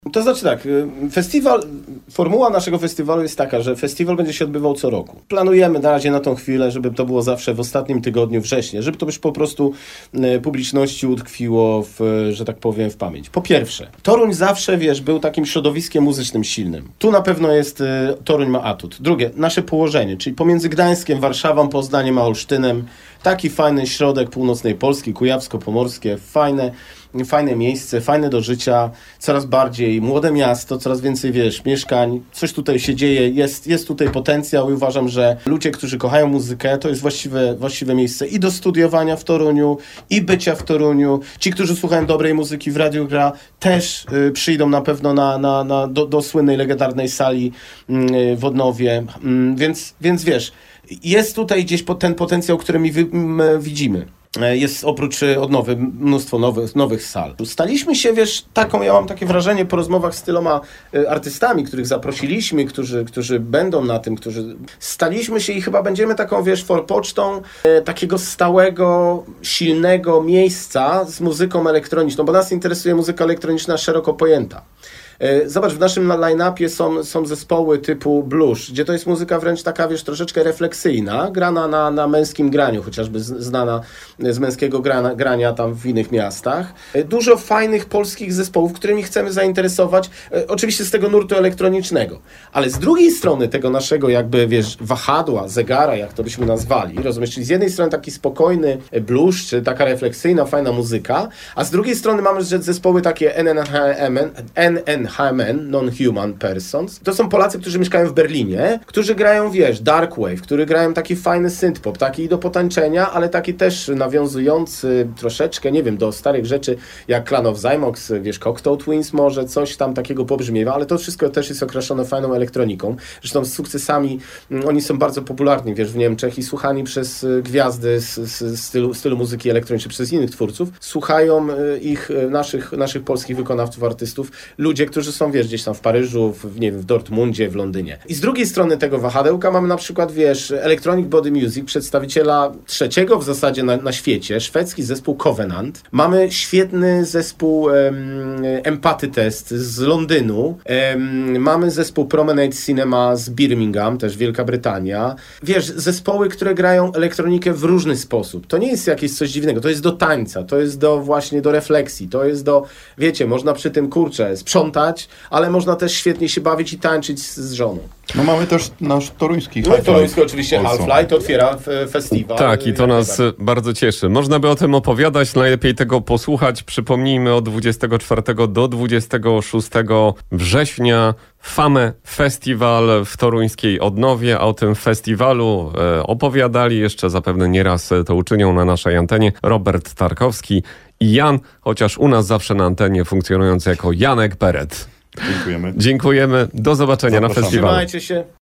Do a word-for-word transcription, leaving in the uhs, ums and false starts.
To znaczy tak, festiwal, formuła naszego festiwalu jest taka, że festiwal będzie się odbywał co roku. Planujemy na razie na tą chwilę, żeby to było zawsze w ostatnim tygodniu września, żeby to już po prostu publiczności utkwiło w, że tak powiem, w pamięć. Po pierwsze, Toruń zawsze, wiesz, był takim środowiskiem muzycznym silnym. Tu na pewno jest, Toruń ma atut. Drugie, nasze położenie, czyli pomiędzy Gdańskiem, Warszawą, Poznaniem a Olsztynem. Taki fajny środek północnej Polski, kujawsko-pomorskie, fajne, fajne miejsce, fajne do życia, coraz bardziej młode miasto, coraz więcej, wiesz, mieszkań, coś tutaj się dzieje, jest, jest tutaj potencjał i uważam, że ludzie, którzy kochają muzykę, to jest właściwe, właściwe miejsce i do studiowania w Toruniu, i bycia w Toruniu. Ci, którzy słuchają dobrej muzyki w Radiu Gra, też y, przyjdą na pewno na, na, na, do, do słynnej, legendarnej sali y, w Odnowie, y, więc, więc wiesz, jest tutaj gdzieś ten potencjał, który my widzimy. Jest oprócz Odnowy mnóstwo nowych, nowych sal. Staliśmy się, wiesz, taką, ja mam takie wrażenie po rozmowach z tyloma artystami, których zaprosiliśmy, którzy, którzy będą na tym, którzy... Staliśmy się i chyba będziemy taką, wiesz, forpocztą e, takiego stałego, silnego miejsca z muzyką elektroniczną, bo nas interesuje muzyka elektroniczna szeroko pojęta. Zobacz, w naszym line-upie są, są zespoły typu blues, gdzie to jest muzyka wręcz taka, wiesz, troszeczkę refleksyjna, grana na, na męskim graniu, chociażby znana z męskiego grania, grania tam w innych miastach. Dużo fajnych polskich zespołów, którymi chcemy zainteresować, oczywiście z tego nurtu elektronicznego. Ale z drugiej strony tego naszego jakby, wiesz, wahadła, zegara, jak to byśmy nazwali, rozumiesz, czyli z jednej strony taki spokojny blues, czy taka refleksyjna, fajna muzyka, a z drugiej strony mamy zespoły takie N N H M N, N N H M N, Non-Human Persons. To są Polacy, którzy mieszkają w Berlinie, którzy grają, wiesz, dark wave, którzy grają taki fajny synth-pop, taki do potańczenia, ale taki też nawiązujący troszeczkę, nie wiem, do starych rzeczy, jak Clan of Zymox, wiesz, Cocteau Twins może, coś tam takiego pobrzmiewa, ale to wszystko też jest okraszone fajną elektroniką. Zresztą z sukcesami, oni są bardzo popularni, wiesz, w Niemczech i słuchani przez gwiazdy z, z stylu, stylu muzyki elektronicznej, przez innych twórców. Słuchają ich, naszych, naszych polskich wykonawców, artystów, ludzie, którzy są, wiesz, gdzieś tam w Paryżu, w, nie wiem, w Dortmundzie, w Londynie. I z drugiej strony tego wahadełka mamy na przykład, wiesz, Electronic Body Music, przedstawiciela trzeciego w zasadzie na, na świecie, szwedzki zespół Covenant. Mamy świetny zespół um, Empathy Test z Londynu. Um, mamy zespół Promenade Cinema z Birmingham, też Wielka Brytania. Wiesz, zespoły, które grają elektronikę w różny sposób. To nie jest jakieś coś dziwnego, to jest do tańca, to jest do właśnie do refleksji, to jest do, wiecie, można przy tym, kurczę, sprzątać, ale można też świetnie się bawić i tańczyć z, z żoną. No mamy też nasz toruński No i toruński oczywiście Half-Light otwiera festiwal. Tak, i to nas tak bardzo cieszy. Można by o tym opowiadać, najlepiej tego posłuchać. Przypomnijmy, od dwudziestego czwartego do dwudziestego szóstego września Fame Festiwal w toruńskiej Odnowie. A o tym festiwalu e, opowiadali jeszcze zapewne nieraz to uczynią na naszej antenie Robert Tarkowski i Jan, chociaż u nas zawsze na antenie funkcjonujący jako Janek Peret. Dziękujemy. Dziękujemy. Do zobaczenia Zapraszamy. Na festiwalu. Trzymajcie się.